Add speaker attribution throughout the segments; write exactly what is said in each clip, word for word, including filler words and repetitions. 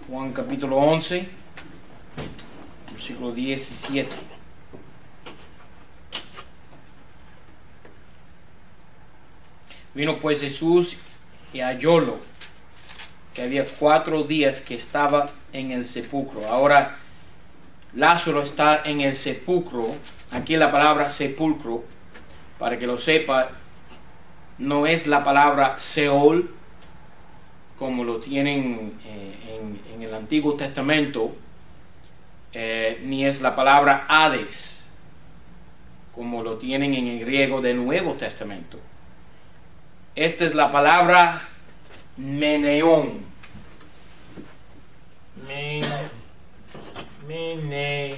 Speaker 1: Juan capítulo once, versículo diecisiete. Vino pues Jesús y hallólo, que había cuatro días que estaba en el sepulcro. Ahora, Lázaro está en el sepulcro. Aquí la palabra sepulcro, para que lo sepa, no es la palabra Seol, como lo tienen eh, en, en el Antiguo Testamento, eh, ni es la palabra Hades, como lo tienen en el griego del Nuevo Testamento. Esta es la palabra Meneón. Men, mene,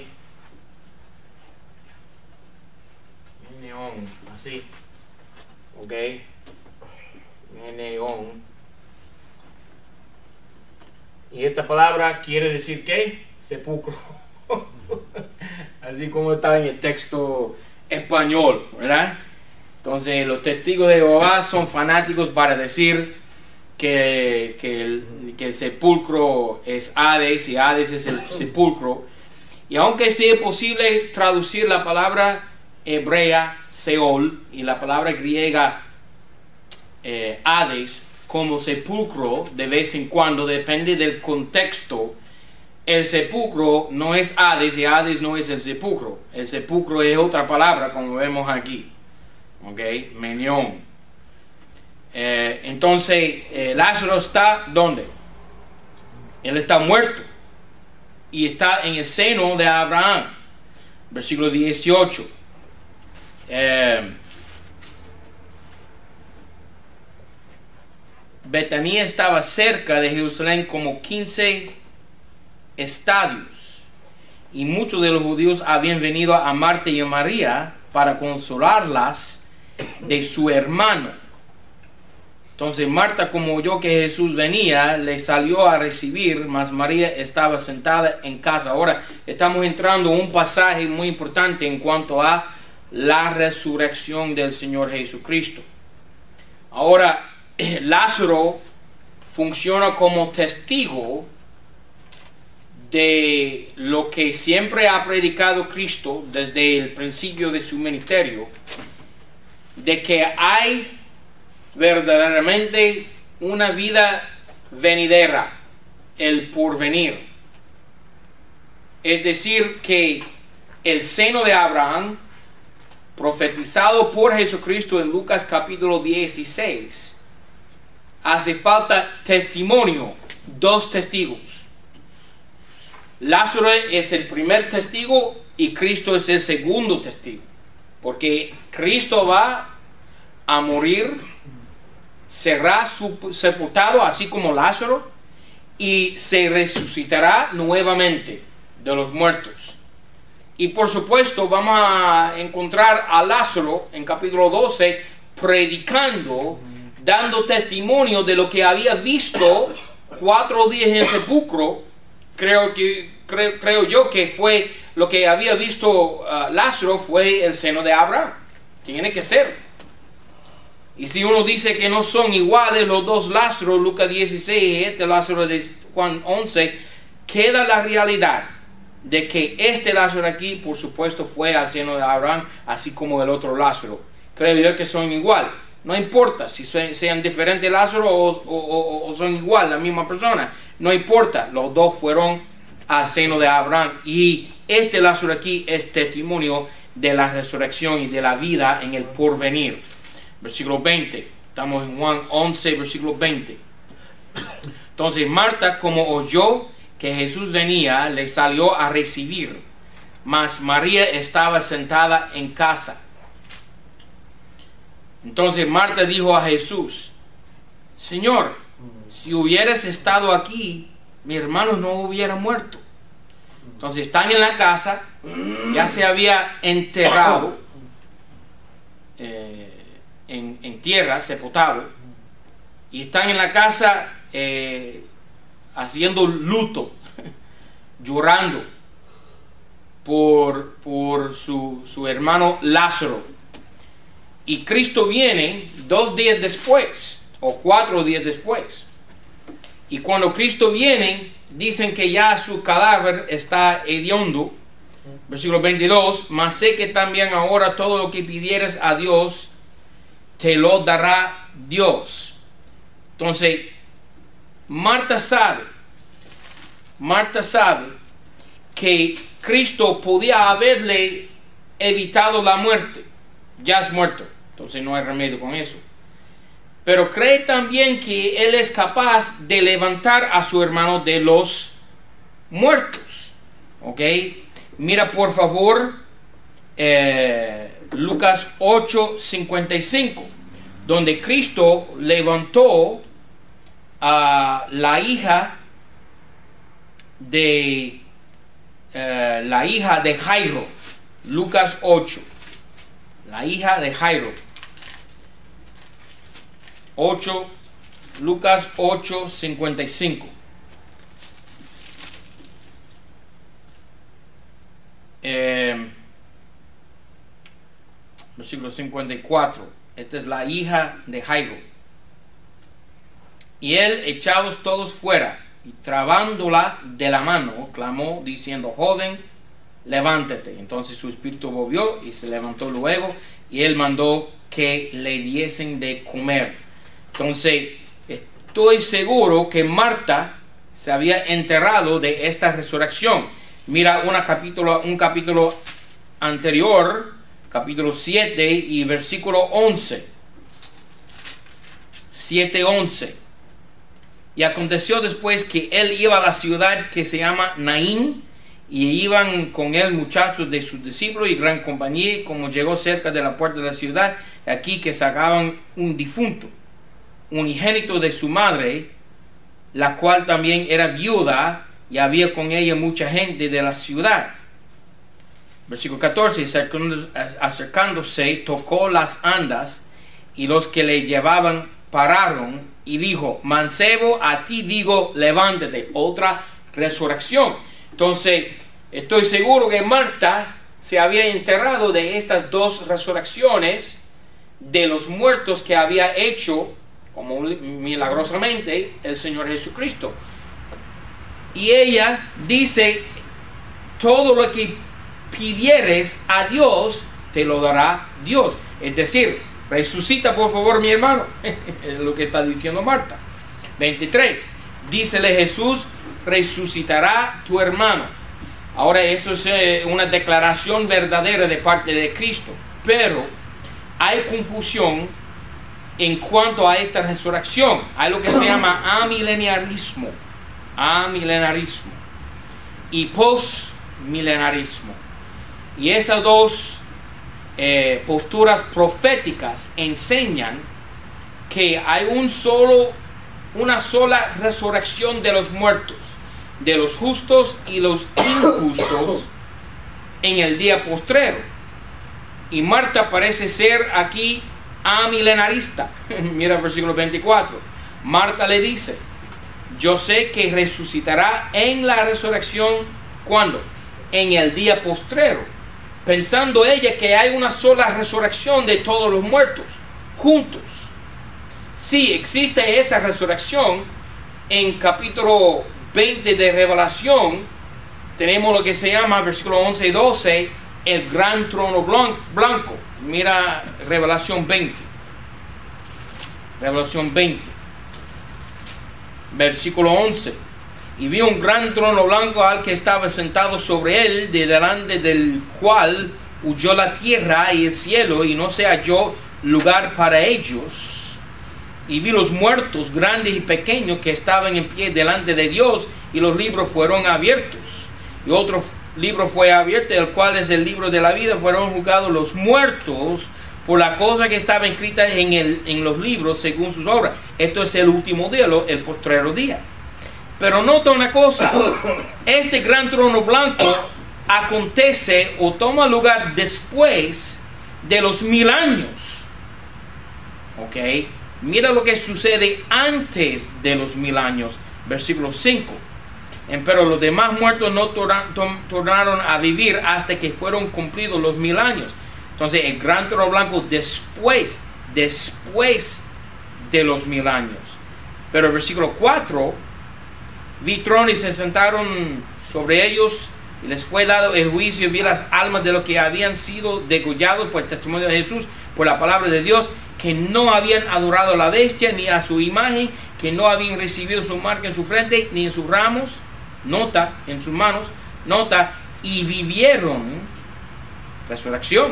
Speaker 1: meneón, así, ok, meneón. Y esta palabra quiere decir ¿qué? Sepulcro. Así como está en el texto español, ¿verdad? Entonces los testigos de Jehová son fanáticos para decir que, que, el, que el sepulcro es Hades y Hades es el sepulcro. Y aunque sea posible traducir la palabra hebrea Seol y la palabra griega eh, Hades como sepulcro de vez en cuando, depende del contexto. El sepulcro no es Hades y Hades no es el sepulcro. El sepulcro es otra palabra, como vemos aquí. Ok, Meneón. Eh, entonces, eh, Lázaro está ¿dónde? Él está muerto y está en el seno de Abraham. Versículo dieciocho. Eh, Betania estaba cerca de Jerusalén como quince estadios, y muchos de los judíos habían venido a Marta y a María para consolarlas de su hermano. Entonces Marta, como oyó que Jesús venía, le salió a recibir, mas María estaba sentada en casa. Ahora estamos entrando en un pasaje muy importante en cuanto a la resurrección del Señor Jesucristo. Ahora Lázaro funciona como testigo de lo que siempre ha predicado Cristo desde el principio de su ministerio, de que hay verdaderamente una vida venidera, el porvenir. Es decir, que el seno de Abraham, profetizado por Jesucristo en Lucas capítulo dieciséis, hace falta testimonio, dos testigos. Lázaro es el primer testigo y Cristo es el segundo testigo, porque Cristo va a morir, será sepultado así como Lázaro y se resucitará nuevamente de los muertos. Y por supuesto vamos a encontrar a Lázaro en capítulo doce predicando, dando testimonio de lo que había visto cuatro días en el sepulcro. Creo, que, creo, creo yo que fue lo que había visto uh, Lázaro fue el seno de Abraham. Tiene que ser. Y si uno dice que no son iguales los dos Lázaros, Lucas dieciséis y este Lázaro de Juan once, queda la realidad de que este Lázaro aquí, por supuesto, fue al seno de Abraham, así como el otro Lázaro. Creo yo que son igual. No importa si sean diferentes Lázaro o, o, o, o son igual, la misma persona. No importa, los dos fueron al seno de Abraham. Y este Lázaro aquí es testimonio de la resurrección y de la vida en el porvenir. Versículo veinte. Estamos en Juan once, versículo veinte. Entonces Marta, como oyó que Jesús venía, le salió a recibir, mas María estaba sentada en casa. Entonces Marta dijo a Jesús: Señor, si hubieras estado aquí, mi hermano no hubiera muerto. Entonces están en la casa, ya se había enterrado eh, en, en tierra, sepultado, y están en la casa eh, haciendo luto, llorando por, por su, su hermano Lázaro. Y Cristo viene dos días después, o cuatro días después. Y cuando Cristo viene, dicen que ya su cadáver está hediondo. Versículo veintidós, mas sé que también ahora todo lo que pidieres a Dios, te lo dará Dios. Entonces, Marta sabe, Marta sabe que Cristo podía haberle evitado la muerte. Ya es muerto, entonces no hay remedio con eso. Pero cree también que Él es capaz de levantar a su hermano de los muertos. ¿Ok? Mira por favor eh, Lucas ocho cincuenta y cinco, donde Cristo levantó a la hija de eh, la hija de Jairo. Lucas ocho, la hija de Jairo. ocho, Lucas ocho cincuenta y cinco. Eh, versículo cincuenta y cuatro. Esta es la hija de Jairo. Y él, echados todos fuera, y trabándola de la mano, clamó diciendo: joven, levántate. Entonces su espíritu volvió y se levantó luego, y él mandó que le diesen de comer. Entonces estoy seguro que Marta se había enterado de esta resurrección. Mira una capítulo, un capítulo anterior, capítulo siete y versículo once. siete once. Y aconteció después que él iba a la ciudad que se llama Naín, y iban con él muchachos de sus discípulos y gran compañía. Como llegó cerca de la puerta de la ciudad, aquí que sacaban un difunto, unigénito de su madre, la cual también era viuda, y había con ella mucha gente de la ciudad. Versículo catorce, acercándose, tocó las andas, y los que le llevaban pararon, y dijo: mancebo, a ti digo, levántate. Otra resurrección. Entonces, estoy seguro que Marta se había enterado de estas dos resurrecciones de los muertos que había hecho, como milagrosamente, el Señor Jesucristo. Y ella dice: todo lo que pidieres a Dios, te lo dará Dios. Es decir, resucita por favor mi hermano. Es lo que está diciendo Marta. veintitrés. Dícele Jesús: resucitará tu hermano. Ahora eso es eh, una declaración verdadera de parte de Cristo. Pero hay confusión en cuanto a esta resurrección. Hay lo que se llama amileniarismo. Amilenarismo y postmilenarismo, y esas dos eh, posturas proféticas enseñan que hay un solo, una sola resurrección de los muertos, de los justos y los injustos en el día postrero. Y Marta parece ser aquí amilenarista. Mira el versículo veinticuatro. Marta le dice: yo sé que resucitará en la resurrección. ¿Cuándo? En el día postrero. Pensando ella que hay una sola resurrección de todos los muertos juntos. Sí, existe esa resurrección. En capítulo veinte de Revelación tenemos lo que se llama, versículo once y doce, el gran trono blanco. Mira Revelación veinte. Revelación veinte. Versículo once. Y vi un gran trono blanco al que estaba sentado sobre él, de delante del cual huyó la tierra y el cielo, y no se halló lugar para ellos. Y vi los muertos, grandes y pequeños, que estaban en pie delante de Dios, y los libros fueron abiertos. Y otro libro fue abierto, el cual es el libro de la vida. Fueron juzgados los muertos por la cosa que estaba escrita en, el, en los libros según sus obras. Esto es el último día, el postrero día. Pero nota una cosa: este gran trono blanco acontece o toma lugar después de los mil años. Ok, mira lo que sucede antes de los mil años. Versículo cinco. Pero los demás muertos no tornaron a vivir hasta que fueron cumplidos los mil años. Entonces el gran trono blanco después, después de los mil años. Pero el versículo cuatro Vi tronos y se sentaron sobre ellos, y les fue dado el juicio, y vi las almas de los que habían sido degollados por el testimonio de Jesús, por la palabra de Dios, que no habían adorado a la bestia ni a su imagen, que no habían recibido su marca en su frente ni en sus ramos, nota, en sus manos, nota, y vivieron, resurrección,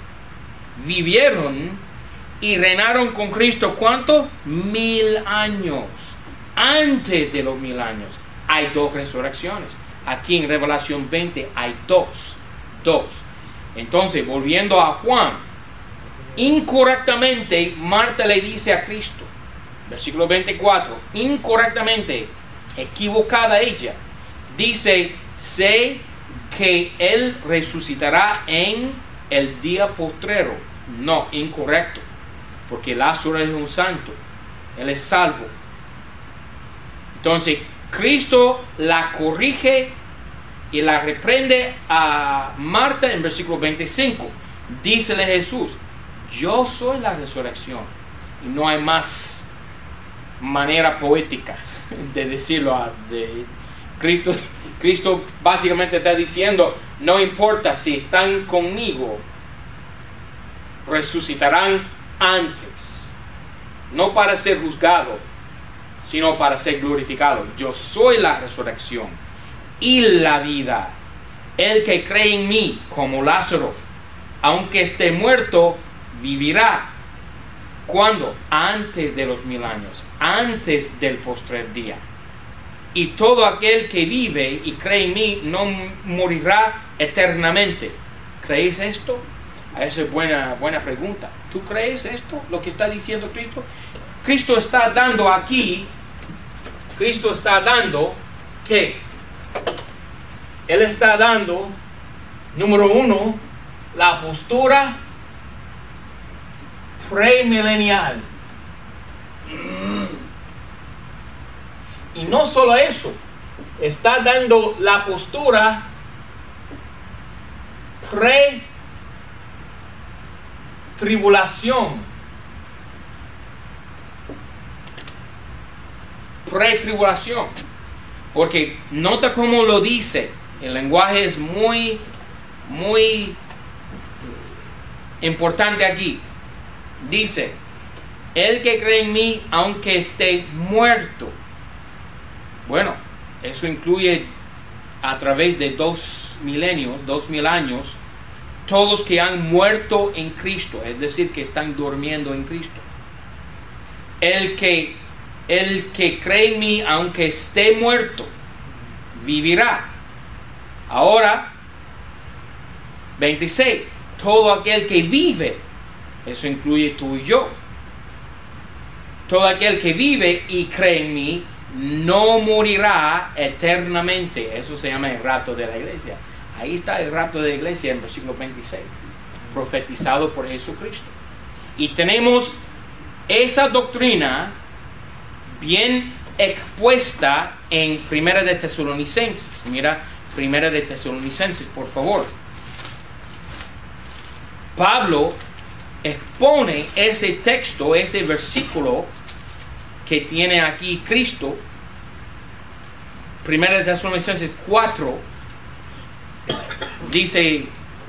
Speaker 1: vivieron y reinaron con Cristo, ¿cuánto? Mil años. Antes de los mil años hay dos resurrecciones. Aquí en Revelación veinte hay dos, dos. Entonces, volviendo a Juan, incorrectamente Marta le dice a Cristo, versículo veinticuatro, incorrectamente, equivocada ella, dice, sé que Él resucitará en el día postrero. No, incorrecto, porque Lázaro es un santo, Él es salvo. Entonces, Cristo la corrige y la reprende a Marta en versículo veinticinco. Dícele Jesús, yo soy la resurrección. Y no hay más manera poética de decirlo. De Cristo, Cristo básicamente está diciendo, no importa si están conmigo, resucitarán antes. No para ser juzgado, sino para ser glorificado. Yo soy la resurrección y la vida. El que cree en mí, como Lázaro, aunque esté muerto, vivirá. ¿Cuándo? Antes de los mil años, antes del postrer día. Y todo aquel que vive y cree en mí no morirá eternamente. ¿Creéis esto? Esa es buena, buena pregunta. ¿Tú crees esto? Lo que está diciendo Cristo. Cristo está dando aquí, Cristo está dando que Él está dando, número uno, la postura premilenial. Y no solo eso, está dando la postura pre-tribulación. Pre-tribulación. Porque nota cómo lo dice. El lenguaje es muy, muy importante aquí. Dice, el que cree en mí, aunque esté muerto. Bueno, eso incluye a través de dos milenios, dos mil años, todos que han muerto en Cristo, es decir, que están durmiendo en Cristo. El que, el que cree en mí, aunque esté muerto, vivirá. Ahora, veintiséis, todo aquel que vive, eso incluye tú y yo. Todo aquel que vive y cree en mí, no morirá eternamente. Eso se llama el rapto de la iglesia. Ahí está el rapto de la iglesia en versículo veintiséis, profetizado por Jesucristo. Y tenemos esa doctrina bien expuesta en Primera de Tesalonicenses. Mira, Primera de Tesalonicenses, por favor. Pablo expone ese texto, ese versículo que tiene aquí Cristo. Primera de Tesalonicenses cuatro, dice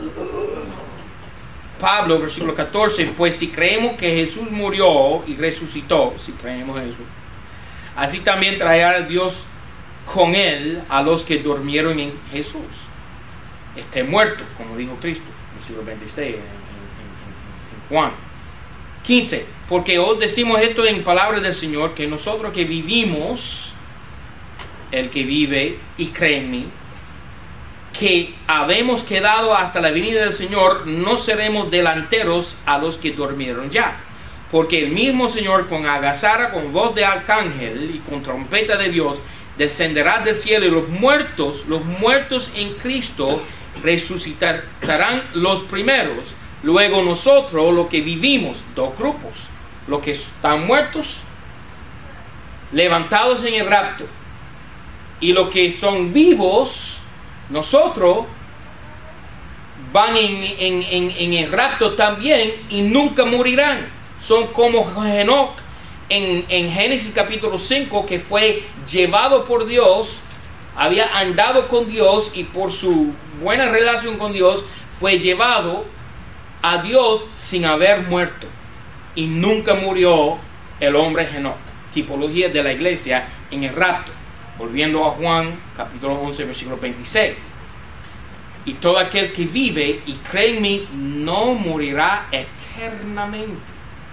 Speaker 1: Pablo, versículo catorce, pues si creemos que Jesús murió y resucitó, si creemos en eso, así también traerá Dios con él a los que durmieron en Jesús, esté muerto, como dijo Cristo, versículo veintiséis en, en, en, en Juan. quince, porque os decimos esto en palabras del Señor, que nosotros que vivimos, el que vive y cree en mí, que habemos quedado hasta la venida del Señor, no seremos delanteros a los que durmieron ya. Porque el mismo Señor con agazara, con voz de arcángel y con trompeta de Dios, descenderá del cielo, y los muertos, los muertos en Cristo, resucitarán los primeros. Luego nosotros, los que vivimos, dos grupos, los que están muertos, levantados en el rapto, y los que son vivos, nosotros, van en, en, en, en el rapto también y nunca morirán. Son como Enoc en, en Génesis capítulo cinco, que fue llevado por Dios, había andado con Dios y por su buena relación con Dios fue llevado a Dios sin haber muerto. Y nunca murió el hombre Enoc, tipología de la iglesia en el rapto. Volviendo a Juan capítulo once, versículo veintiséis. Y todo aquel que vive y cree en mí no morirá eternamente.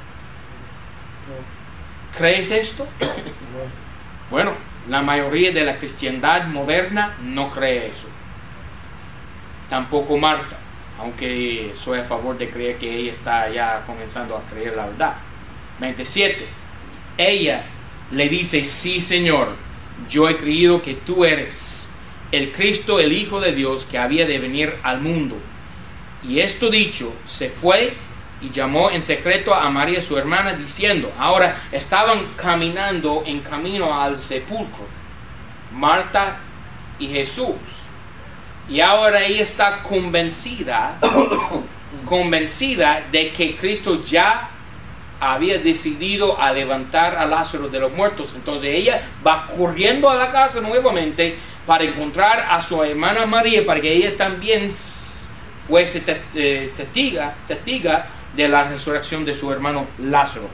Speaker 1: ¿Crees esto? Bueno, la mayoría de la cristiandad moderna no cree eso. Tampoco Marta, aunque soy a favor de creer que ella está ya comenzando a creer la verdad. veintisiete. Ella le dice: sí, Señor, yo he creído que tú eres el Cristo, el Hijo de Dios, que había de venir al mundo. Y esto dicho, se fue y llamó en secreto a María su hermana, diciendo, ahora estaban caminando en camino al sepulcro, Marta y Jesús. Y ahora ella está convencida, convencida de que Cristo ya había decidido a levantar a Lázaro de los muertos. Entonces ella va corriendo a la casa nuevamente para encontrar a su hermana María, para que ella también fuese testiga, testiga de la resurrección de su hermano Lázaro.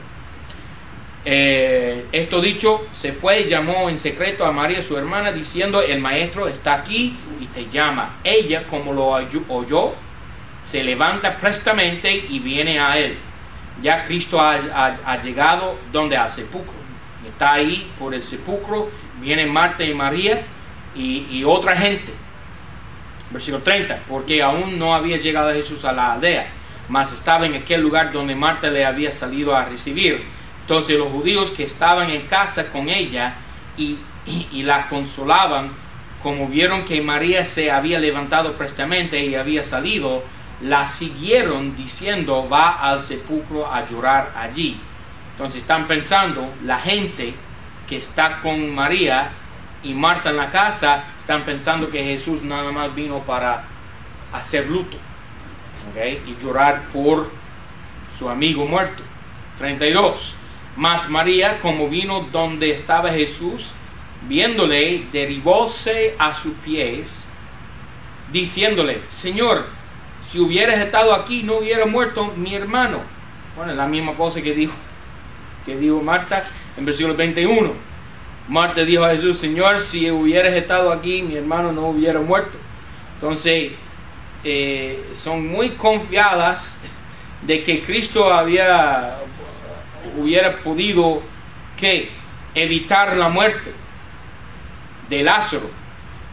Speaker 1: Eh, esto dicho, se fue y llamó en secreto a María su hermana, diciendo, el maestro está aquí y te llama. Ella, como lo oyó, se levanta prestamente y viene a él. Ya Cristo ha, ha, ha llegado donde al sepulcro. Está ahí por el sepulcro. Vienen Marta y María y, y otra gente. Versículo treinta. Porque aún no había llegado Jesús a la aldea, mas estaba en aquel lugar donde Marta le había salido a recibir. Entonces los judíos que estaban en casa con ella y, y, y la consolaban, como vieron que María se había levantado prestamente y había salido, la siguieron diciendo, va al sepulcro a llorar allí. Entonces están pensando, la gente que está con María y Marta en la casa, están pensando que Jesús nada más vino para hacer luto, ¿okay? Y llorar por su amigo muerto. treinta y dos. Mas María, como vino donde estaba Jesús, viéndole, derribóse a sus pies, diciéndole, Señor, si hubieras estado aquí, no hubiera muerto mi hermano. Bueno, la misma cosa que dijo, que dijo Marta en versículo veintiuno. Marta dijo a Jesús, Señor, si hubieras estado aquí, mi hermano no hubiera muerto. Entonces, eh, son muy confiadas de que Cristo había, hubiera podido, ¿qué? Evitar la muerte de Lázaro.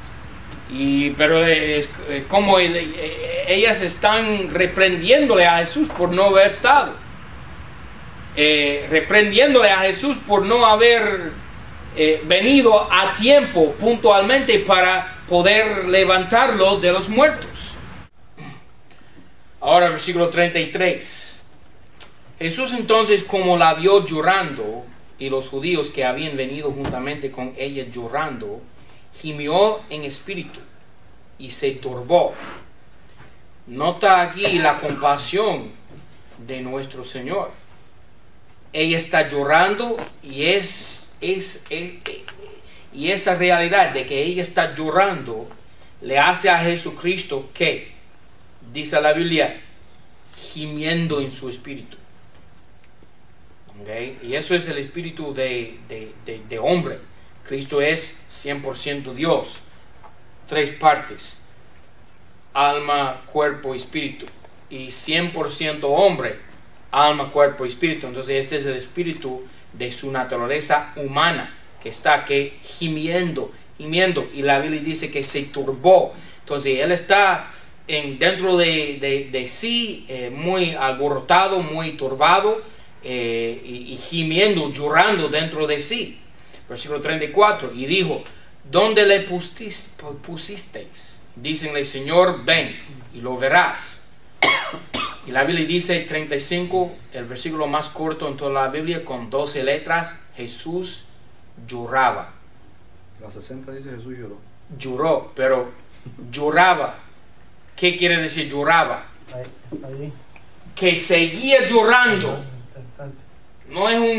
Speaker 1: Y, pero es, es como el, ellas están reprendiéndole a Jesús por no haber estado, eh, reprendiéndole a Jesús por no haber eh, venido a tiempo puntualmente para poder levantarlo de los muertos. Ahora versículo treinta y tres. Jesús entonces, como la vio llorando, y los judíos que habían venido juntamente con ella llorando, gimió en espíritu y se turbó. Nota aquí la compasión de nuestro Señor. Ella está llorando y es, es, es, y esa realidad de que ella está llorando le hace a Jesucristo que, dice la Biblia, gimiendo en su espíritu. ¿Okay? Y eso es el espíritu de, de, de, de hombre. Cristo es cien por ciento Dios. Tres partes: alma, cuerpo y espíritu. Y cien por ciento hombre: alma, cuerpo y espíritu. Entonces ese es el espíritu de su naturaleza humana, que está que gimiendo, gimiendo. Y la Biblia dice que se turbó. Entonces él está en, dentro de, de, de sí, eh, muy alborotado, muy turbado, eh, y, y gimiendo, llorando dentro de sí. Versículo treinta y cuatro. Y dijo, ¿dónde le pustis, pusisteis? Dícenle, Señor, ven y lo verás. Y la Biblia dice, treinta y cinco, el versículo más corto en toda la Biblia, con doce letras, Jesús lloraba.
Speaker 2: La sesenta dice Jesús lloró.
Speaker 1: Lloró, pero lloraba. ¿Qué quiere decir lloraba? Ahí, ahí. Que seguía llorando. No es un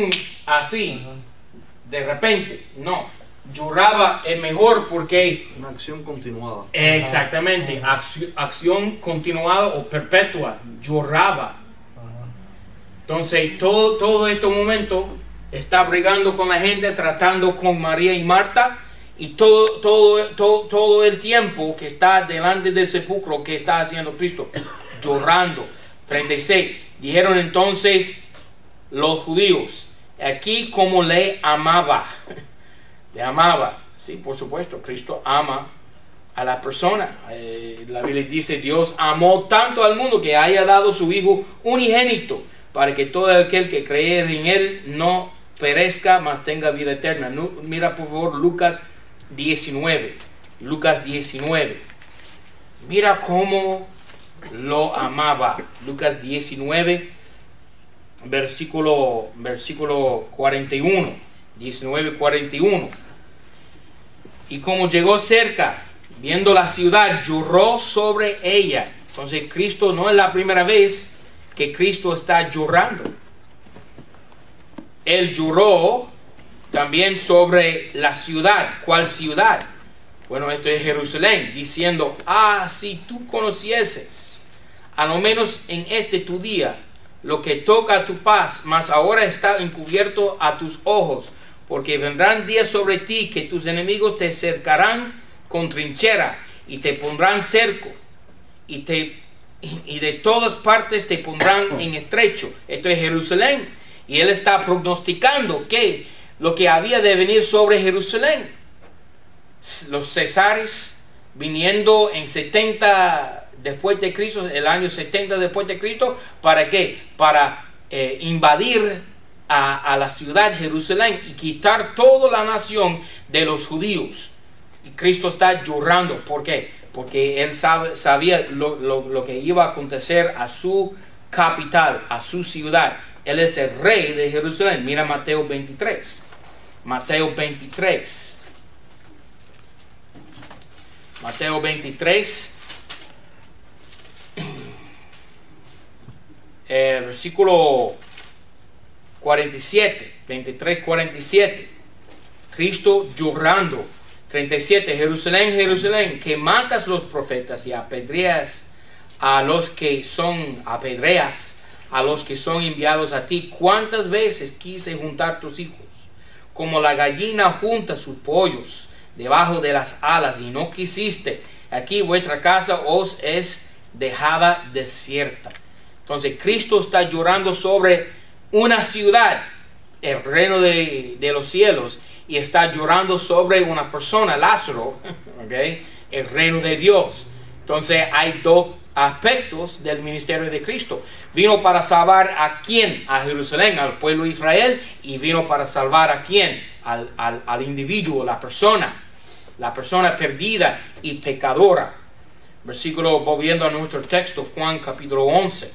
Speaker 1: así, de repente, no. Lloraba es mejor porque...
Speaker 2: Una acción continuada.
Speaker 1: Exactamente, acción, acción continuada o perpetua, lloraba. Entonces, todo, todo este momento está brigando con la gente, tratando con María y Marta, y todo, todo, todo, todo el tiempo que está delante del sepulcro, que está haciendo Cristo, llorando. treinta y seis, dijeron entonces los judíos, aquí como le amaba, le amaba, sí, por supuesto, Cristo ama a la persona. Eh, la Biblia dice, Dios amó tanto al mundo que haya dado su Hijo unigénito, para que todo aquel que cree en Él no perezca, mas tenga vida eterna. No, mira por favor Lucas diecinueve. Lucas diecinueve. Mira cómo lo amaba. Lucas diecinueve, versículo, versículo cuarenta y uno. diecinueve, cuarenta y uno. Y como llegó cerca, viendo la ciudad, lloró sobre ella. Entonces Cristo no es la primera vez que Cristo está llorando. Él lloró también sobre la ciudad. ¿Cuál ciudad? Bueno, esto es Jerusalén, diciendo, ah, si tú conocieses, a lo menos en este tu día, lo que toca a tu paz, mas ahora está encubierto a tus ojos, porque vendrán días sobre ti que tus enemigos te cercarán con trinchera y te pondrán cerco y te y de todas partes te pondrán en estrecho. Esto es Jerusalén, y él está prognosticando que lo que había de venir sobre Jerusalén, los cesares viniendo en setenta después de Cristo, el año setenta después de Cristo, ¿para qué? Para eh, invadir a, a la ciudad Jerusalén y quitar toda la nación de los judíos. Y Cristo está llorando. ¿Por qué? Porque él sabe, sabía lo, lo, lo que iba a acontecer a su capital, a su ciudad. Él es el rey de Jerusalén. Mira Mateo veintitrés. Mateo veintitrés. Mateo veintitrés. Eh, versículo cuarenta y siete. veintitrés, cuarenta y siete. Cristo llorando. treinta y siete, Jerusalén, Jerusalén, que matas los profetas y apedreas a los que son, apedreas a los que son enviados a ti. ¿Cuántas veces quise juntar tus hijos, como la gallina junta sus pollos debajo de las alas, y no quisiste? Aquí vuestra casa os es dejada desierta. Entonces Cristo está llorando sobre una ciudad, el reino de, de los cielos, y está llorando sobre una persona, Lázaro, ¿okay? El reino de Dios. Entonces hay dos aspectos del ministerio de Cristo. Vino para salvar a quién, a Jerusalén, al pueblo de Israel, y vino para salvar a quién, al, al, al individuo, la persona, la persona perdida y pecadora. Versículo, volviendo a nuestro texto, Juan capítulo once.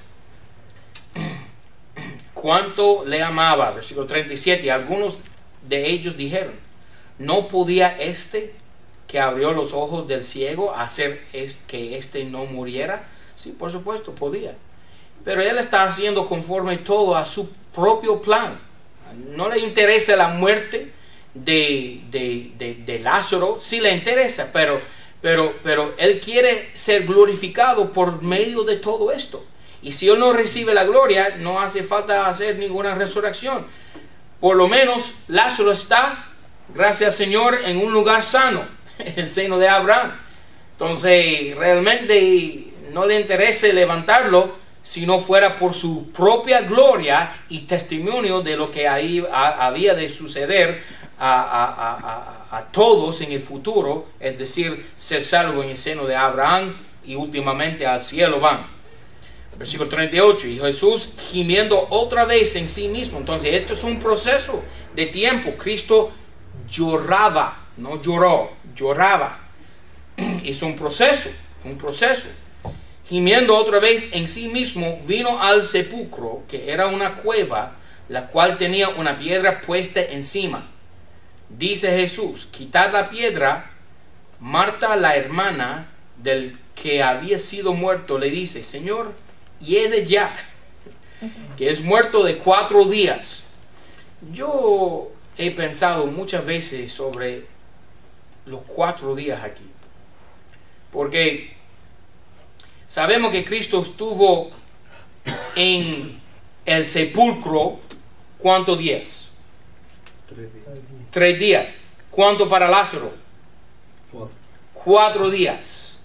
Speaker 1: ¿Cuánto le amaba? Versículo treinta y siete. Algunos de ellos dijeron, ¿no podía este que abrió los ojos del ciego hacer es, que éste no muriera? Sí, por supuesto, podía. Pero él está haciendo conforme todo a su propio plan. No le interesa la muerte de, de, de, de Lázaro. Sí le interesa, pero, pero, pero él quiere ser glorificado por medio de todo esto. Y si él no recibe la gloria, no hace falta hacer ninguna resurrección. Por lo menos Lázaro está, gracias al Señor, en un lugar sano, en el seno de Abraham. Entonces, realmente no le interesa levantarlo si no fuera por su propia gloria y testimonio de lo que ahí a, había de suceder a, a, a, a, a todos en el futuro, es decir, ser salvo en el seno de Abraham y últimamente al cielo van. Versículo treinta y ocho, y Jesús gimiendo otra vez en sí mismo. Entonces esto es un proceso de tiempo. Cristo lloraba, no lloró, lloraba. Es un proceso, un proceso. Gimiendo otra vez en sí mismo, vino al sepulcro, que era una cueva, la cual tenía una piedra puesta encima. Dice Jesús, quitad la piedra. Marta, la hermana del que había sido muerto, le dice, Señor, hiede ya, que es muerto de cuatro días. Yo he pensado muchas veces sobre los cuatro días aquí, porque sabemos que Cristo estuvo en el sepulcro, ¿cuántos días?
Speaker 2: Tres días.
Speaker 1: Tres días. ¿Cuánto para Lázaro?
Speaker 2: Cuatro.
Speaker 1: Cuatro días.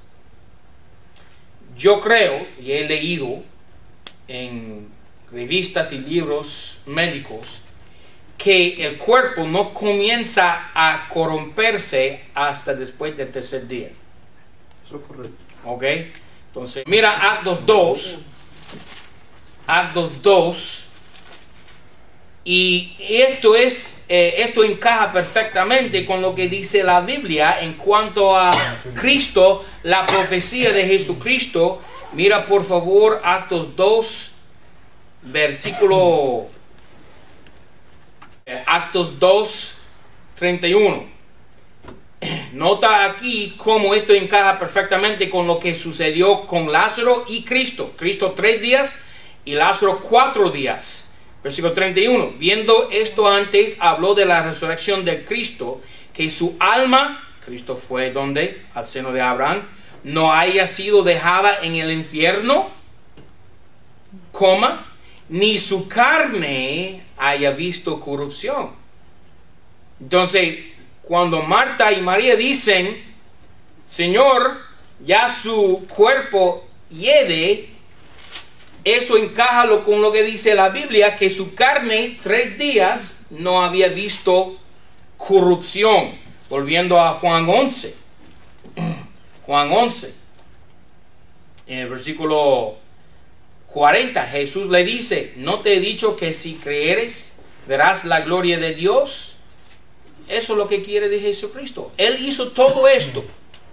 Speaker 1: Yo creo, y he leído en revistas y libros médicos, que el cuerpo no comienza a corromperse hasta después del tercer día.
Speaker 2: Eso es correcto.
Speaker 1: ¿Ok? Entonces, mira Actos dos. Actos dos. Y esto es, eh, esto encaja perfectamente con lo que dice la Biblia en cuanto a Cristo, la profecía de Jesucristo. Mira por favor Actos dos, versículo eh, Actos dos, treinta y uno. Nota aquí cómo esto encaja perfectamente con lo que sucedió con Lázaro y Cristo. Cristo tres días y Lázaro cuatro días. Versículo treinta y uno. Viendo esto antes, habló de la resurrección de Cristo, que su alma, Cristo fue donde, al seno de Abraham, no haya sido dejada en el infierno, coma, ni su carne haya visto corrupción. Entonces, cuando Marta y María dicen, Señor, ya su cuerpo hiede, eso encaja con lo que dice la Biblia, que su carne tres días no había visto corrupción. Volviendo a Juan once. Juan once. En el versículo cuarenta, Jesús le dice, ¿no te he dicho que si creeres verás la gloria de Dios? Eso es lo que quiere de Jesucristo. Él hizo todo esto.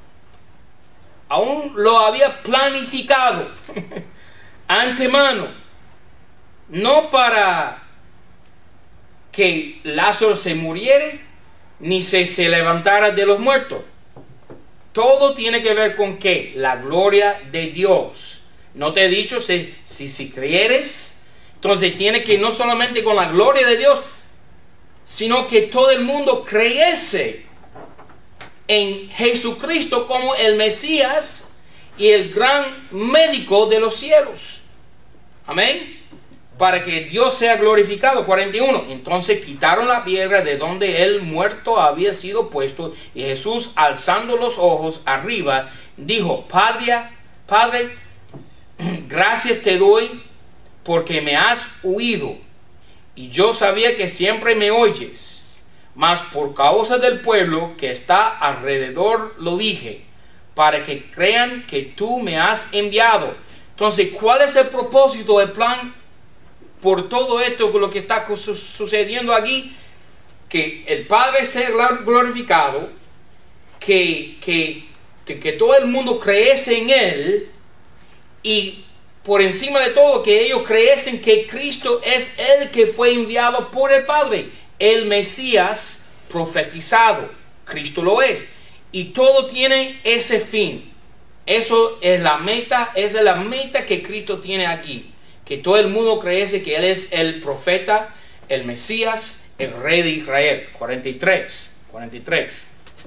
Speaker 1: Aún lo había planificado antemano, no para que Lázaro se muriera ni se, se levantara de los muertos. Todo tiene que ver con ¿qué? La gloria de Dios. No te he dicho si, si, si creyeres. Entonces tiene que no solamente con la gloria de Dios, sino que todo el mundo creyese en Jesucristo como el Mesías y el gran médico de los cielos. Amén. Para que Dios sea glorificado. cuarenta y uno. Entonces quitaron la piedra de donde el muerto había sido puesto, y Jesús, alzando los ojos arriba, dijo, Padre, Padre, gracias te doy porque me has oído, y yo sabía que siempre me oyes, mas por causa del pueblo que está alrededor lo dije, para que crean que tú me has enviado. Entonces, ¿cuál es el propósito, el plan por todo esto, lo que está sucediendo aquí? Que el Padre sea glorificado, que, que, que, que todo el mundo creyese en Él, y por encima de todo que ellos creyesen que Cristo es el que fue enviado por el Padre, el Mesías profetizado. Cristo lo es, y todo tiene ese fin. Eso es la meta, esa es la meta que Cristo tiene aquí. Que todo el mundo creyese que Él es el profeta, el Mesías, el Rey de Israel. cuarenta y tres. cuarenta y tres.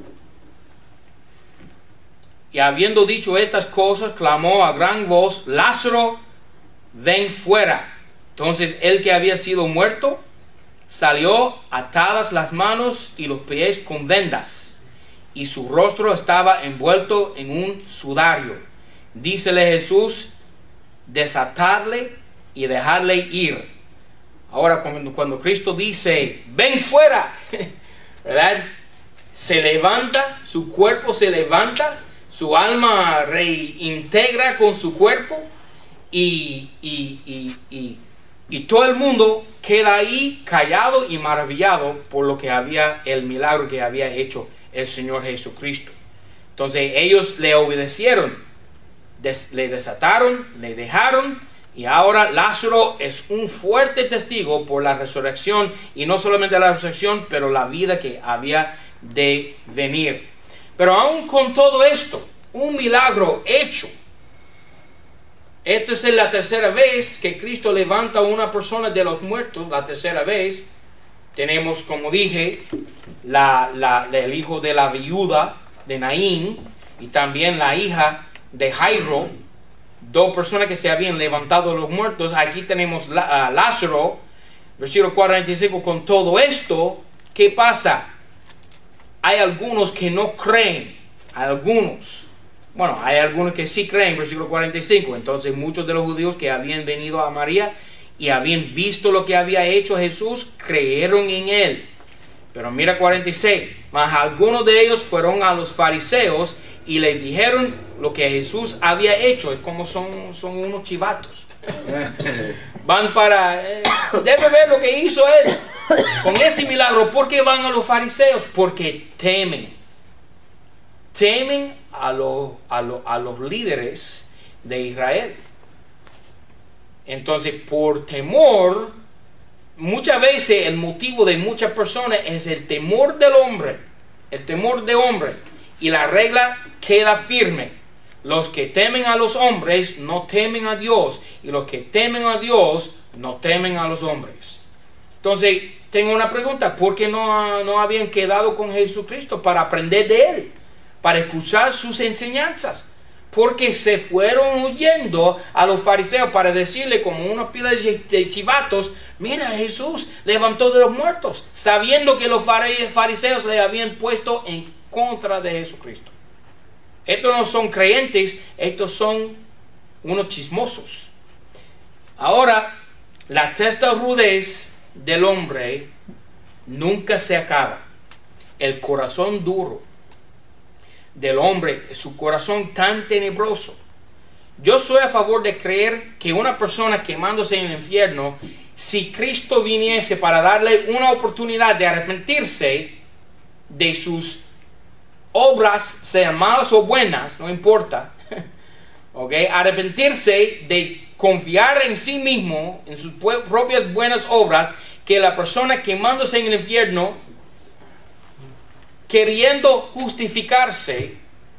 Speaker 1: Y habiendo dicho estas cosas, clamó a gran voz, Lázaro, ven fuera. Entonces el que había sido muerto salió, atadas las manos y los pies con vendas, y su rostro estaba envuelto en un sudario. Dícele Jesús, desatadle y dejarle ir. Ahora cuando, cuando Cristo dice, ven fuera, ¿verdad? Se levanta, su cuerpo se levanta, su alma reintegra con su cuerpo, y, y, y, y, y todo el mundo queda ahí callado y maravillado por lo que había, el milagro que había hecho el Señor Jesucristo. Entonces ellos le obedecieron, des, le desataron, le dejaron, y ahora Lázaro es un fuerte testigo por la resurrección, y no solamente la resurrección, pero la vida que había de venir. Pero aún con todo esto, un milagro hecho. Esta es la tercera vez que Cristo levanta a una persona de los muertos, la tercera vez. tenemos, como dije, la, la, el hijo de la viuda de Naín y también la hija de Jairo, dos personas que se habían levantado de los muertos. Aquí tenemos a Lázaro, versículo cuarenta y cinco. Con todo esto, ¿qué pasa? Hay algunos que no creen, hay algunos. Bueno, hay algunos que sí creen, versículo cuarenta y cinco. Entonces muchos de los judíos que habían venido a María y habían visto lo que había hecho Jesús, creyeron en él. Pero mira cuarenta y seis. Mas algunos de ellos fueron a los fariseos y les dijeron lo que Jesús había hecho. Es como son, son unos chivatos. Van para... Eh, debe ver lo que hizo él con ese milagro. ¿Por qué van a los fariseos? Porque temen. Temen a, lo, a, lo, a los líderes de Israel. Entonces, por temor, muchas veces el motivo de muchas personas es el temor del hombre. El temor de hombre. Y la regla queda firme. Los que temen a los hombres no temen a Dios. Y los que temen a Dios no temen a los hombres. Entonces, tengo una pregunta. ¿Por qué no, no habían quedado con Jesucristo para aprender de Él? Para escuchar sus enseñanzas. Porque se fueron huyendo a los fariseos para decirle como una pila de chivatos: mira, Jesús levantó de los muertos, sabiendo que los fariseos le habían puesto en contra de Jesucristo. Estos no son creyentes, estos son unos chismosos. Ahora, la testarudez del hombre nunca se acaba. El corazón duro del hombre, su corazón tan tenebroso. Yo soy a favor de creer que una persona quemándose en el infierno, si Cristo viniese para darle una oportunidad de arrepentirse de sus obras, sean malas o buenas, no importa, ¿okay? Arrepentirse de confiar en sí mismo, en sus propias buenas obras, que la persona quemándose en el infierno, queriendo justificarse,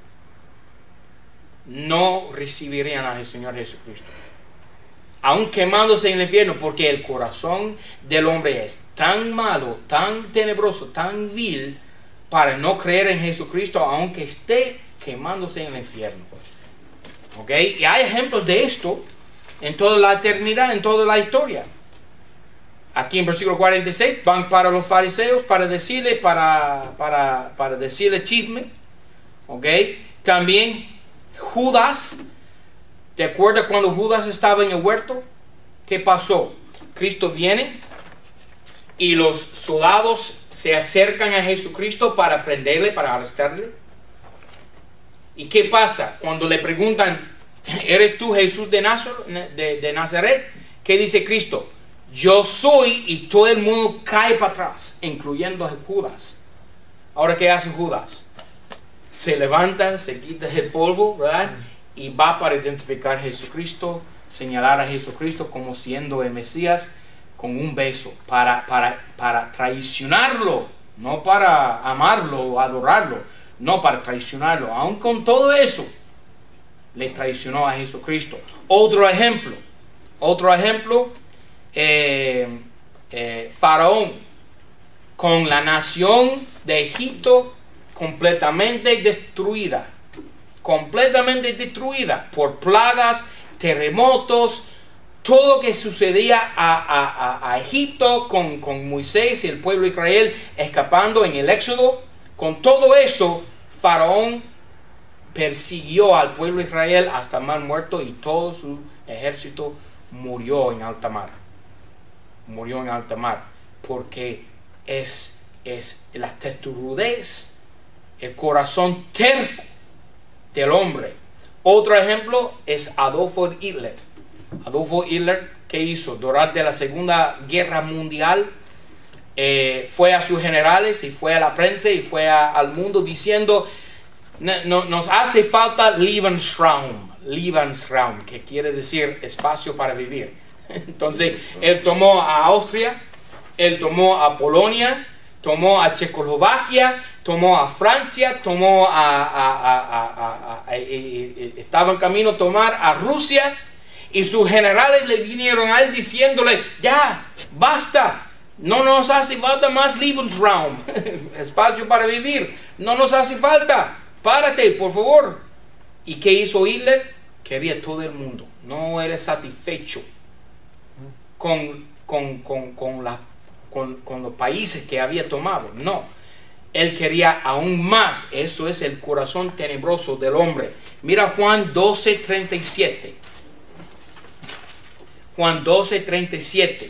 Speaker 1: no recibirían al Señor Jesucristo. Aún quemándose en el infierno, porque el corazón del hombre es tan malo, tan tenebroso, tan vil, para no creer en Jesucristo, aunque esté quemándose en el infierno. ¿Ok? Y hay ejemplos de esto en toda la eternidad, en toda la historia. Aquí en versículo cuarenta y seis, van para los fariseos para decirle, para, para, para decirle chisme. ¿Ok? También Judas. ¿Te acuerdas cuando Judas estaba en el huerto? ¿Qué pasó? Cristo viene y los soldados se acercan a Jesucristo para prenderle, para arrestarle. ¿Y qué pasa? Cuando le preguntan: ¿eres tú Jesús de Nazaret? De, de Nazaret? ¿Qué dice Cristo? Yo soy, y todo el mundo cae para atrás, incluyendo a Judas. Ahora, ¿qué hace Judas? Se levanta, se quita el polvo, ¿verdad? Y va para identificar a Jesucristo, señalar a Jesucristo como siendo el Mesías, con un beso, para, para, para traicionarlo, no para amarlo o adorarlo, no, para traicionarlo. Aún con todo eso, le traicionó a Jesucristo. Otro ejemplo, otro ejemplo, eh, eh, Faraón, con la nación de Egipto completamente destruida, completamente destruida por plagas, terremotos, todo lo que sucedía a, a, a, a Egipto con, con Moisés y el pueblo de Israel escapando en el Éxodo. Con todo eso, Faraón persiguió al pueblo de Israel hasta el mar muerto, y todo su ejército murió en alta mar. Murió en alta mar porque es, es la testarudez, el corazón terco del hombre. Otro ejemplo es Adolfo Hitler. Adolfo Hitler, ¿qué hizo? Durante la Segunda Guerra Mundial, eh, fue a sus generales y fue a la prensa y fue a, al mundo diciendo: no, nos hace falta Lebensraum, Lebensraum, que quiere decir espacio para vivir. Entonces, él tomó a Austria, él tomó a Polonia, tomó a Checoslovaquia, tomó a Francia, tomó a, a, a, a, a, a, a estaba en camino a tomar a Rusia, y sus generales le vinieron a él diciéndole: ya, basta, No nos hace falta más Lebensraum, espacio para vivir. No nos hace falta. Párate, por favor. ¿Y qué hizo Hitler? Quería todo el mundo. No era satisfecho con, con, con, con, la, con, con los países que había tomado. No. Él quería aún más. Eso es el corazón tenebroso del hombre. Mira Juan doce, treinta y siete. Juan doce, treinta y siete.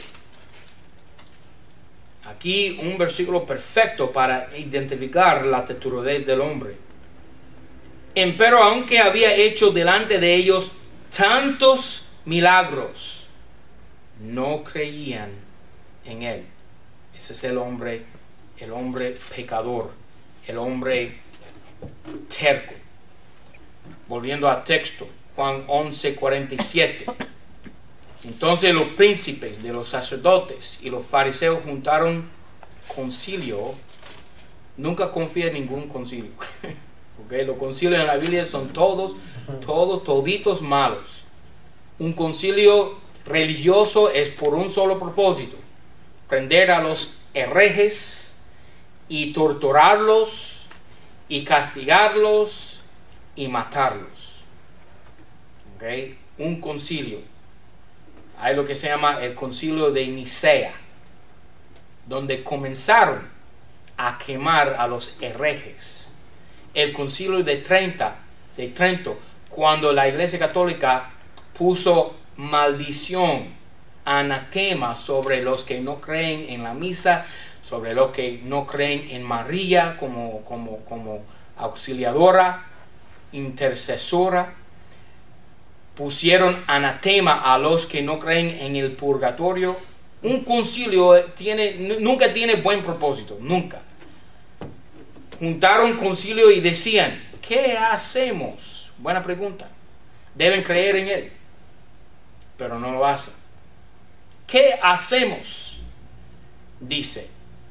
Speaker 1: Aquí un versículo perfecto para identificar la tetudez del hombre. Empero aunque había hecho delante de ellos tantos milagros, no creían en él. Ese es el hombre, el hombre pecador, el hombre terco. Volviendo al texto, Juan once, cuarenta y siete. Entonces los príncipes de los sacerdotes y los fariseos juntaron concilio. Nunca confía en ningún concilio. Okay, los concilios en la Biblia son todos, todos, toditos malos. Un concilio religioso es por un solo propósito: prender a los herejes y torturarlos y castigarlos y matarlos. Okay, un concilio. Hay lo que se llama el concilio de Nicea, donde comenzaron a quemar a los herejes. El concilio de Trenta, de Trento, cuando la Iglesia Católica puso maldición, anatema sobre los que no creen en la misa, sobre los que no creen en María como, como, como auxiliadora, intercesora. Pusieron anatema a los que no creen en el purgatorio. Un concilio tiene, nunca tiene buen propósito, nunca. Juntaron concilio y decían, ¿qué hacemos? Buena pregunta. Deben creer en él, pero no lo hacen. ¿Qué hacemos? Dice,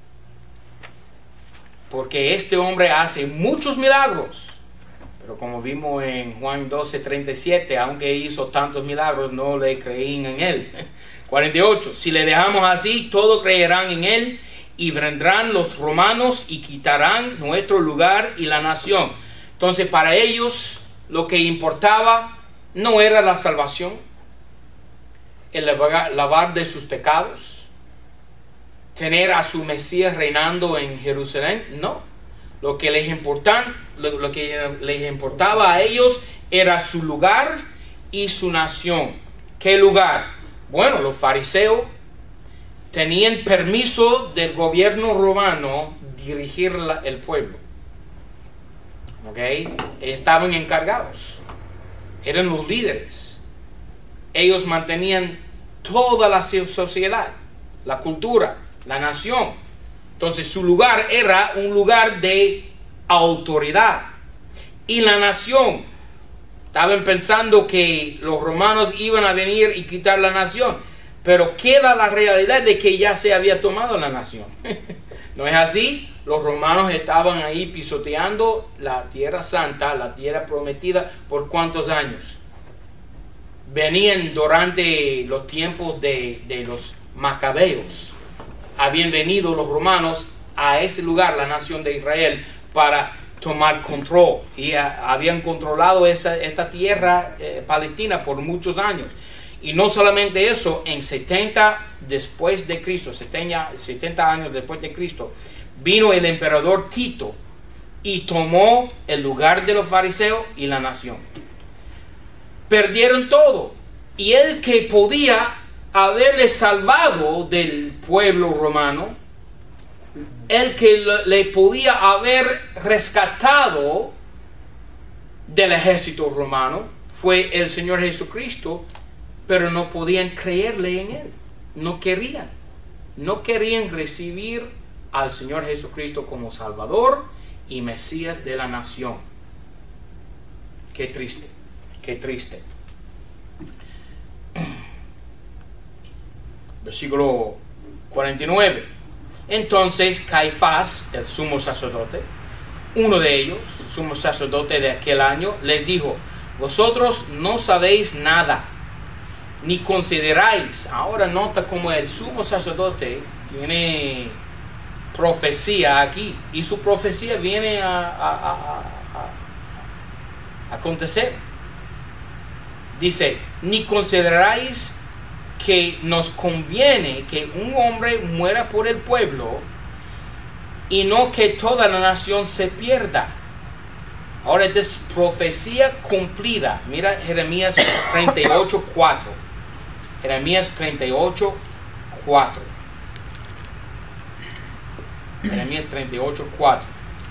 Speaker 1: porque este hombre hace muchos milagros. Pero como vimos en Juan doce, treinta y siete, aunque hizo tantos milagros, no le creían en él. cuarenta y ocho. Si le dejamos así, todos creerán en él, y vendrán los romanos y quitarán nuestro lugar y la nación. Entonces para ellos lo que importaba no era la salvación, el lavar de sus pecados, tener a su Mesías reinando en Jerusalén. No. Lo que les importan, lo, lo que les importaba a ellos era su lugar y su nación. ¿Qué lugar? Bueno, los fariseos tenían permiso del gobierno romano dirigir la, el pueblo. ¿Ok? Estaban encargados. Eran los líderes. Ellos mantenían toda la sociedad, la cultura, la nación. Entonces su lugar era un lugar de autoridad. Y la nación, estaban pensando que los romanos iban a venir y quitar la nación. Pero queda la realidad de que ya se había tomado la nación. ¿No es así? Los romanos estaban ahí pisoteando la tierra santa, la tierra prometida, ¿por cuántos años? Venían durante los tiempos de, de los macabeos. Habían venido los romanos a ese lugar, la nación de Israel, para tomar control. Y a, habían controlado esa, esta tierra eh, palestina por muchos años. Y no solamente eso, en setenta después de Cristo, setenta, setenta años después de Cristo, vino el emperador Tito y tomó el lugar de los fariseos y la nación. Perdieron todo. Y el que podía haberle salvado del pueblo romano, el que le podía haber rescatado del ejército romano, fue el Señor Jesucristo, pero no podían creerle en él. No querían. No querían recibir al Señor Jesucristo como Salvador y Mesías de la nación. Qué triste, qué triste. Versículo cuarenta y nueve. Entonces Caifás, el sumo sacerdote, uno de ellos, sumo sacerdote de aquel año, les dijo: vosotros no sabéis nada, ni consideráis. Ahora nota como el sumo sacerdote tiene profecía aquí, y su profecía viene a, a, a, a, a acontecer. Dice, ni consideráis que nos conviene que un hombre muera por el pueblo y no que toda la nación se pierda. Ahora esta es profecía cumplida. Mira Jeremías treinta y ocho, cuatro. Jeremías treinta y ocho, cuatro. Jeremías treinta y ocho, cuatro.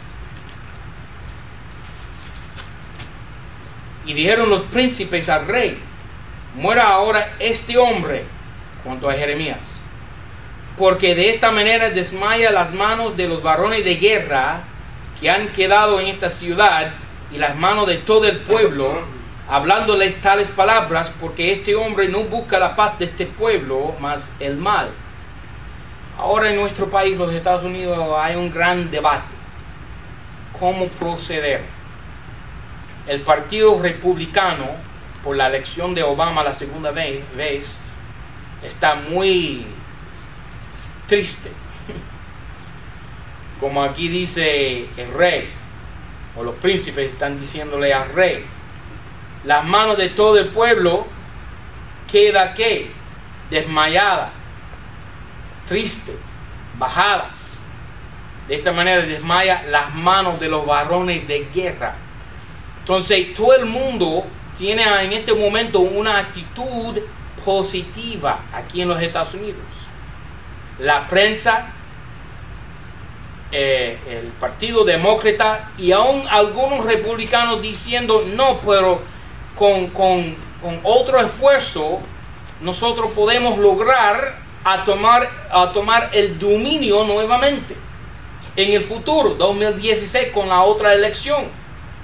Speaker 1: Y dijeron los príncipes al rey, muera ahora este hombre, cuanto a Jeremías, porque de esta manera desmaya las manos de los varones de guerra que han quedado en esta ciudad y las manos de todo el pueblo, hablándoles tales palabras, porque este hombre no busca la paz de este pueblo, mas el mal. Ahora en nuestro país, los Estados Unidos, hay un gran debate. ¿Cómo proceder? El Partido Republicano, por la elección de Obama la segunda vez, vez está muy triste. Como aquí dice el rey, o los príncipes están diciéndole al rey, las manos de todo el pueblo queda ¿qué? Desmayada, triste, bajadas. De esta manera desmaya las manos de los varones de guerra. Entonces todo el mundo tiene en este momento una actitud positiva aquí en los Estados Unidos. La prensa, eh, el Partido Demócrata y aún algunos republicanos diciendo no, pero con, con, con otro esfuerzo nosotros podemos lograr a tomar, a tomar el dominio nuevamente en el futuro, dos mil dieciséis, con la otra elección,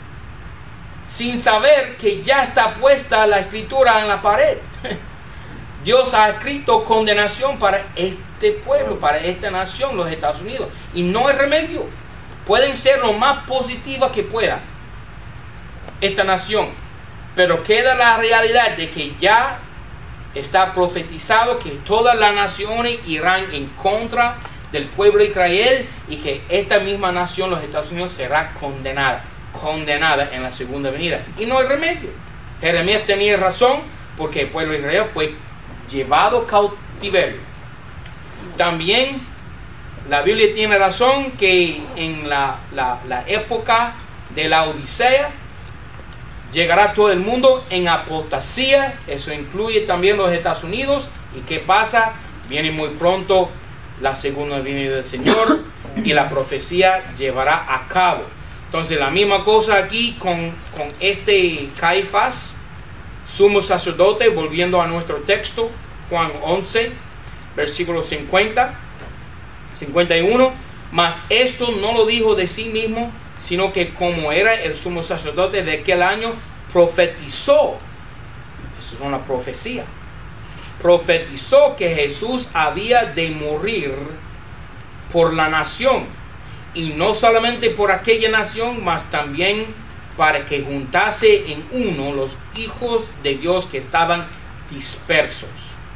Speaker 1: sin saber que ya está puesta la escritura en la pared. Dios ha escrito condenación para este pueblo, para esta nación, los Estados Unidos, y no hay remedio. Pueden ser lo más positiva que pueda esta nación, pero queda la realidad de que ya está profetizado que todas las naciones irán en contra del pueblo de Israel y que esta misma nación, los Estados Unidos, será condenada. condenada en la segunda venida, y no hay remedio. Jeremías tenía razón, porque el pueblo de Israel fue llevado a cautiverio. También la Biblia tiene razón que en la, la, la época de la Odisea llegará todo el mundo en apostasía. Eso incluye también los Estados Unidos. ¿Y qué pasa? Viene muy pronto la segunda venida del Señor y la profecía llevará a cabo. Entonces la misma cosa aquí con, con este Caifás, sumo sacerdote, volviendo a nuestro texto, Juan once, versículo cincuenta, cincuenta y uno, mas esto no lo dijo de sí mismo, sino que como era el sumo sacerdote de aquel año, profetizó, eso es una profecía, profetizó que Jesús había de morir por la nación, y no solamente por aquella nación, mas también para que juntase en uno los hijos de Dios que estaban dispersos.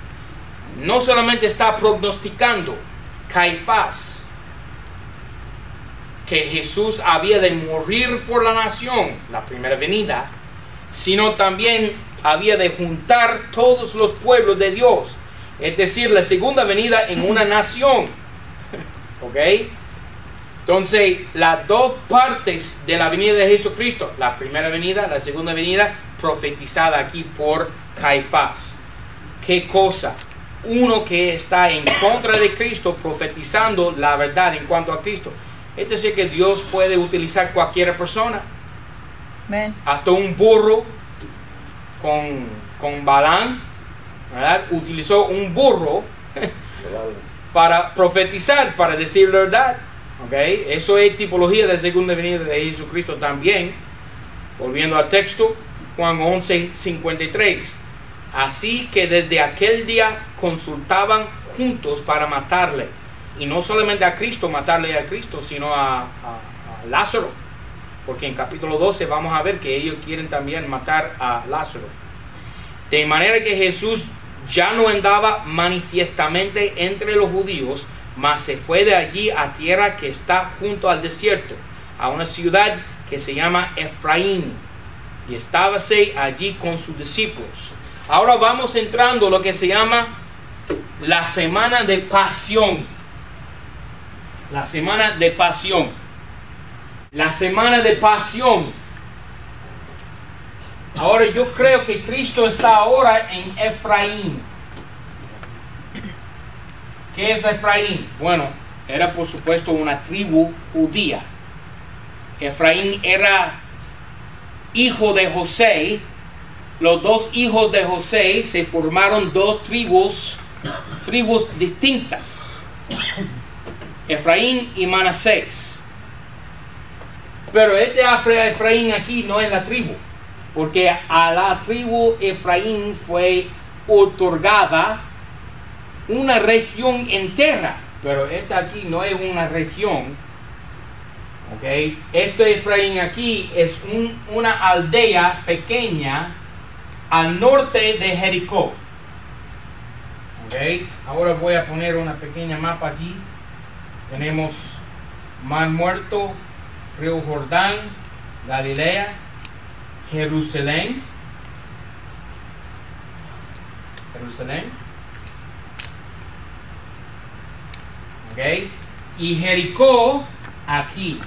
Speaker 1: No solamente está prognosticando Caifás que Jesús había de morir por la nación, la primera venida, sino también había de juntar todos los pueblos de Dios, es decir, la segunda venida en una nación. ¿Ok? Entonces, las dos partes de la venida de Jesucristo, la primera venida, la segunda venida, profetizada aquí por Caifás. ¿Qué cosa? Uno que está en contra de Cristo, profetizando la verdad en cuanto a Cristo. Es decir, que Dios puede utilizar cualquier persona.
Speaker 3: Amen.
Speaker 1: Hasta un burro con, con Balán, ¿verdad? Utilizó un burro para profetizar, para decir la verdad. Okay. Eso es tipología de la segunda venida de Jesucristo también. Volviendo al texto, Juan once, cincuenta y tres. Así que desde aquel día consultaban juntos para matarle. Y no solamente a Cristo, matarle a Cristo, sino a, a, a Lázaro. Porque en capítulo doce vamos a ver que ellos quieren también matar a Lázaro. De manera que Jesús ya no andaba manifiestamente entre los judíos, mas se fue de allí a tierra que está junto al desierto, a una ciudad que se llama Efraín, y estábase allí con sus discípulos. Ahora vamos entrando a lo que se llama la semana de pasión. La semana de pasión. La semana de pasión. Ahora yo creo que Cristo está ahora en Efraín. ¿Qué es Efraín? Bueno, era por supuesto una tribu judía. Efraín era hijo de José. Los dos hijos de José se formaron dos tribus, tribus distintas. Efraín y Manasés. Pero este Efraín aquí no es la tribu, porque a la tribu Efraín fue otorgada una región entera, pero esta aquí no es una región. Ok, este Efraín aquí es un, una aldea pequeña al norte de Jericó. Ok, ahora voy a poner una pequeña mapa aquí. Tenemos Mar Muerto, Río Jordán, Galilea, Jerusalén, Jerusalén, ok, y Jericó aquí.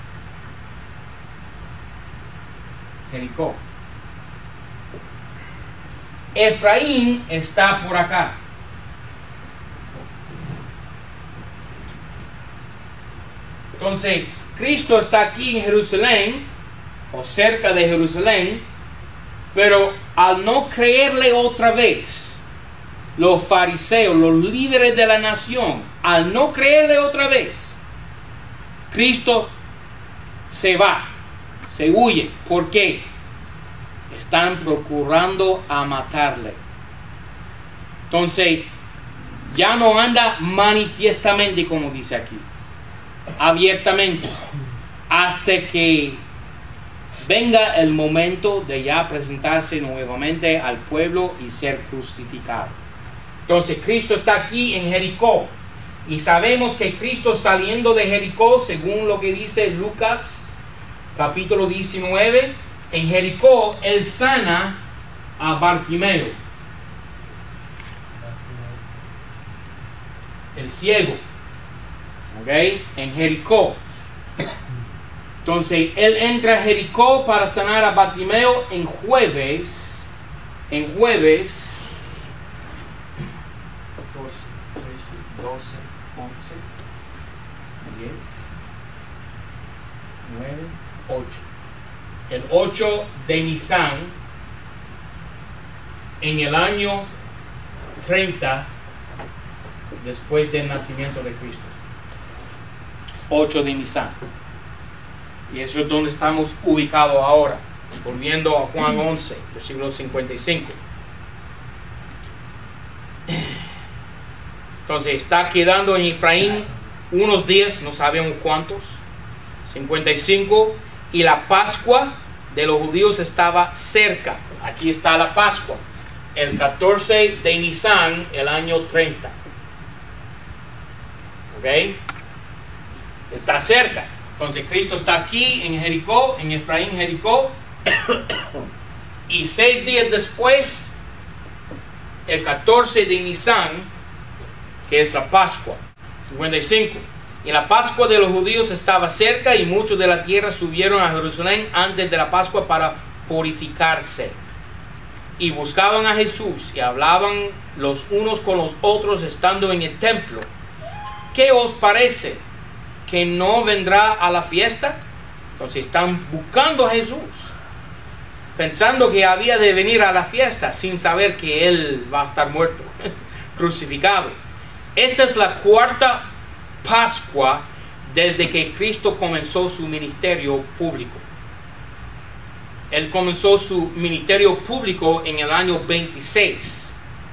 Speaker 1: Jericó. Efraín está por acá. Entonces, Cristo está aquí en Jerusalén, o cerca de Jerusalén, pero al no creerle otra vez, los fariseos, los líderes de la nación, al no creerle otra vez, Cristo se va, se huye. ¿Por qué? Están procurando a matarle. Entonces, ya no anda manifiestamente, como dice aquí, abiertamente, hasta que venga el momento de ya presentarse nuevamente al pueblo y ser crucificado. Entonces Cristo está aquí en Jericó, y sabemos que Cristo saliendo de Jericó, según lo que dice Lucas capítulo diecinueve, en Jericó él sana a Bartimeo, el ciego. Ok, en Jericó. Entonces él entra a Jericó para sanar a Bartimeo en jueves. En jueves catorce, trece, doce, once, diez, nueve, ocho. El ocho de Nisan, en el año treinta después del nacimiento de Cristo. ocho de Nisan. Y eso es donde estamos ubicados ahora. Volviendo a Juan once, versículo cincuenta y cinco. Entonces está quedando en Efraín unos días, no sabemos cuántos, cincuenta y cinco, y la Pascua de los judíos estaba cerca. Aquí está la Pascua, el catorce de Nisan, el año treinta. ¿Ok? Está cerca. Entonces Cristo está aquí en Jericó, en Efraín, Jericó, y seis días después, el catorce de Nisan, que es la Pascua, cincuenta y cinco. Y la Pascua de los judíos estaba cerca, y muchos de la tierra subieron a Jerusalén antes de la Pascua para purificarse. Y buscaban a Jesús y hablaban los unos con los otros estando en el templo. ¿Qué os parece? ¿Que no vendrá a la fiesta? Entonces están buscando a Jesús, pensando que había de venir a la fiesta, sin saber que Él va a estar muerto, crucificado. Esta es la cuarta Pascua desde que Cristo comenzó su ministerio público. Él comenzó su ministerio público en el año veintiséis.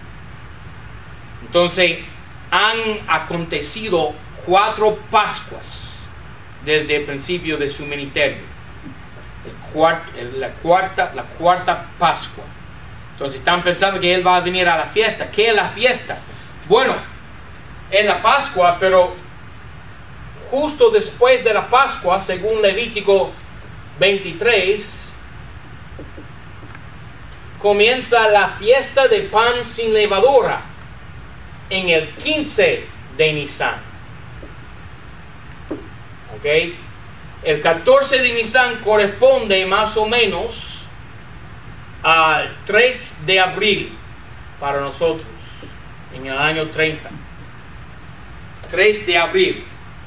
Speaker 1: Entonces han acontecido cuatro Pascuas desde el principio de su ministerio. El cuart, el, la, cuarta, la cuarta Pascua. Entonces están pensando que Él va a venir a la fiesta. ¿Qué es la fiesta? Bueno, en la Pascua, pero justo después de la Pascua, según Levítico veintitrés, comienza la fiesta de pan sin levadura en el quince de Nisan. ¿Ok? El catorce de Nisan corresponde más o menos al tres de abril para nosotros, en el año treinta. tres de abril.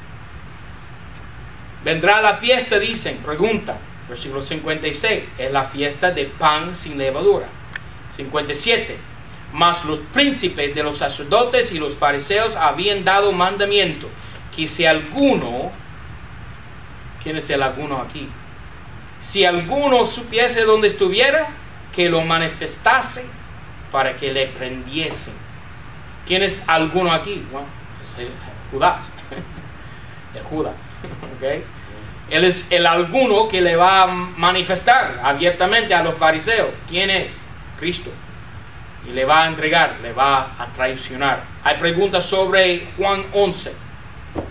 Speaker 1: Vendrá la fiesta, dicen, pregunta, versículo cincuenta y seis, es la fiesta de pan sin levadura. cincuenta y siete, mas los príncipes de los sacerdotes y los fariseos habían dado mandamiento que si alguno, ¿quién es el alguno aquí? Si alguno supiese dónde estuviera, que lo manifestase para que le prendiesen. ¿Quién es alguno aquí? Bueno, es el Judas. El Judas. ¿Okay? Él es el alguno que le va a manifestar abiertamente a los fariseos. ¿Quién es? Cristo. Y le va a entregar, le va a traicionar. Hay preguntas sobre Juan once.